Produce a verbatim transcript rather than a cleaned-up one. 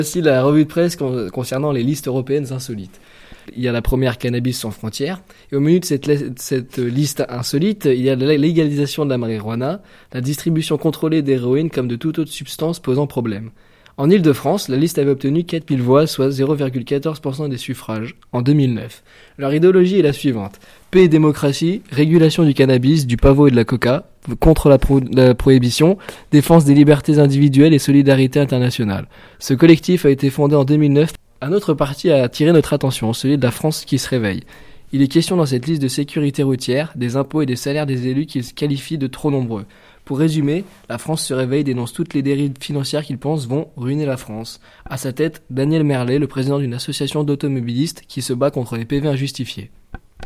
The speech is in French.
Voici la revue de presse con- concernant les listes européennes insolites. Il y a la première, Cannabis sans frontières. Et au menu de cette, la- cette liste insolite, il y a la légalisation de la marijuana, la distribution contrôlée d'héroïne comme de toute autre substance posant problème. En Île-de-France, la liste avait obtenu quatre mille voix, soit zéro virgule quatorze pour cent des suffrages, en deux mille neuf. Leur idéologie est la suivante. Paix et démocratie, régulation du cannabis, du pavot et de la coca, contre la, pro- la prohibition, défense des libertés individuelles et solidarité internationale. Ce collectif a été fondé en deux mille neuf. Un autre parti a attiré notre attention, celui de la France qui se réveille. Il est question dans cette liste de sécurité routière, des impôts et des salaires des élus qu'ils qualifient de trop nombreux. Pour résumer, la France se réveille, dénonce toutes les dérives financières qu'ils pensent vont ruiner la France. À sa tête, Daniel Merlet, le président d'une association d'automobilistes qui se bat contre les P V injustifiés.